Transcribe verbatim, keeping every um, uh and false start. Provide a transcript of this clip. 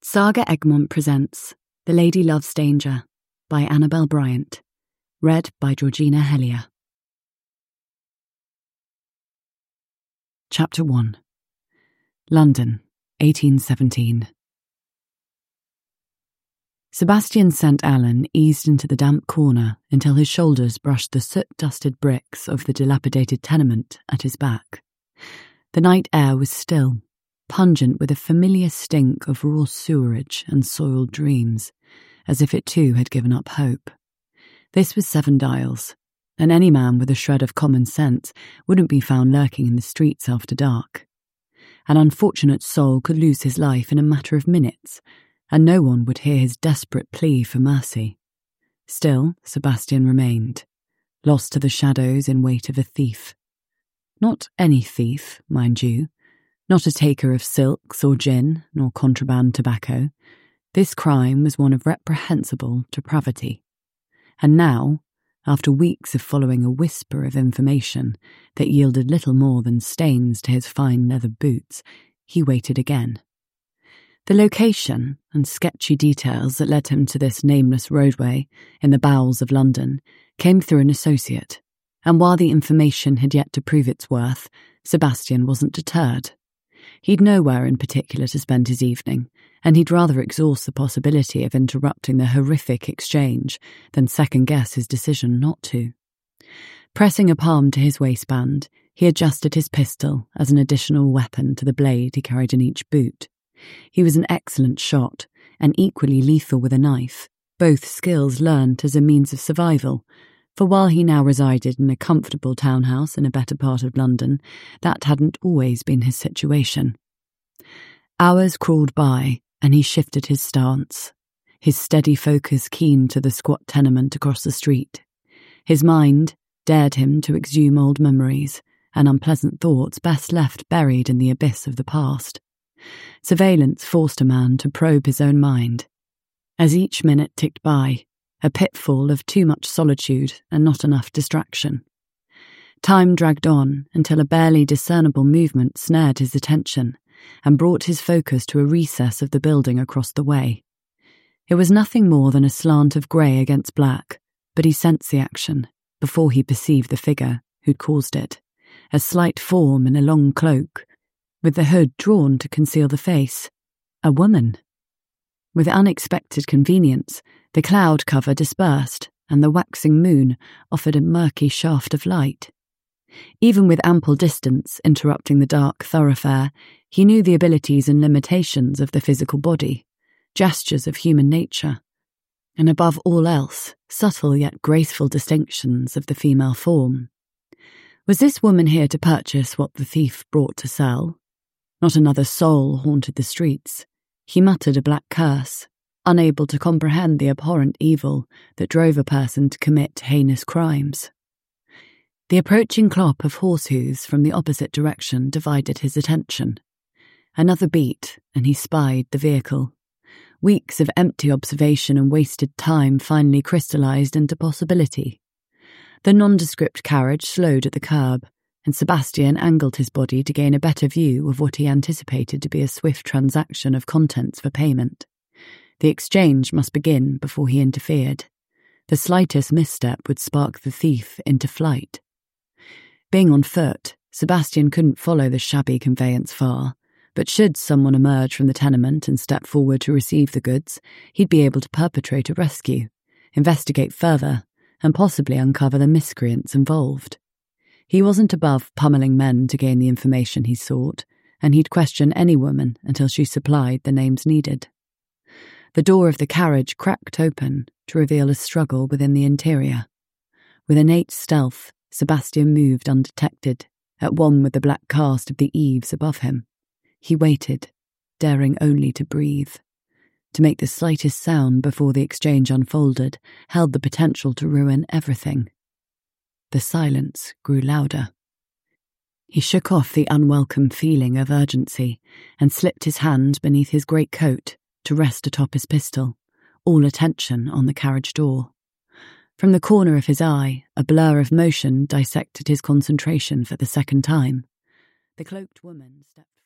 Saga Egmont presents The Lady Loves Danger by Annabel Bryant, read by Georgina Hellier. Chapter one. London, eighteen seventeen. Sebastian Saint Allen eased into the damp corner until his shoulders brushed the soot-dusted bricks of the dilapidated tenement at his back. The night air was still, pungent with a familiar stink of raw sewerage and soiled dreams, as if it too had given up hope. This was Seven Dials, and any man with a shred of common sense wouldn't be found lurking in the streets after dark. An unfortunate soul could lose his life in a matter of minutes, and no one would hear his desperate plea for mercy. Still, Sebastian remained, lost to the shadows in wait of a thief. Not any thief, mind you. Not a taker of silks or gin, nor contraband tobacco. This crime was one of reprehensible depravity. And now, after weeks of following a whisper of information that yielded little more than stains to his fine leather boots, he waited again. The location and sketchy details that led him to this nameless roadway in the bowels of London came through an associate, and while the information had yet to prove its worth, Sebastian wasn't deterred. He'd nowhere in particular to spend his evening, and he'd rather exhaust the possibility of interrupting the horrific exchange than second-guess his decision not to. Pressing a palm to his waistband, he adjusted his pistol as an additional weapon to the blade he carried in each boot. He was an excellent shot, and equally lethal with a knife, both skills learnt as a means of survival, for while he now resided in a comfortable townhouse in a better part of London, that hadn't always been his situation. Hours crawled by, and he shifted his stance, his steady focus keen to the squat tenement across the street. His mind dared him to exhume old memories and unpleasant thoughts best left buried in the abyss of the past. Surveillance forced a man to probe his own mind. As each minute ticked by, a pitfall of too much solitude and not enough distraction. Time dragged on until a barely discernible movement snared his attention and brought his focus to a recess of the building across the way. It was nothing more than a slant of grey against black, but he sensed the action before he perceived the figure who'd caused it, a slight form in a long cloak, with the hood drawn to conceal the face. A woman. With unexpected convenience, the cloud cover dispersed, and the waxing moon offered a murky shaft of light. Even with ample distance interrupting the dark thoroughfare, he knew the abilities and limitations of the physical body, gestures of human nature, and above all else, subtle yet graceful distinctions of the female form. Was this woman here to purchase what the thief brought to sell? Not another soul haunted the streets. He muttered a black curse, unable to comprehend the abhorrent evil that drove a person to commit heinous crimes. The approaching clop of horse hoofs from the opposite direction divided his attention. Another beat, and he spied the vehicle. Weeks of empty observation and wasted time finally crystallized into possibility. The nondescript carriage slowed at the curb, and Sebastian angled his body to gain a better view of what he anticipated to be a swift transaction of contents for payment. The exchange must begin before he interfered. The slightest misstep would spark the thief into flight. Being on foot, Sebastian couldn't follow the shabby conveyance far, but should someone emerge from the tenement and step forward to receive the goods, he'd be able to perpetrate a rescue, investigate further, and possibly uncover the miscreants involved. He wasn't above pummeling men to gain the information he sought, and he'd question any woman until she supplied the names needed. The door of the carriage cracked open to reveal a struggle within the interior. With innate stealth, Sebastian moved undetected, at one with the black cast of the eaves above him. He waited, daring only to breathe. To make the slightest sound before the exchange unfolded held the potential to ruin everything. The silence grew louder. He shook off the unwelcome feeling of urgency and slipped his hand beneath his greatcoat to rest atop his pistol, all attention on the carriage door. From the corner of his eye, a blur of motion dissected his concentration for the second time. The cloaked woman stepped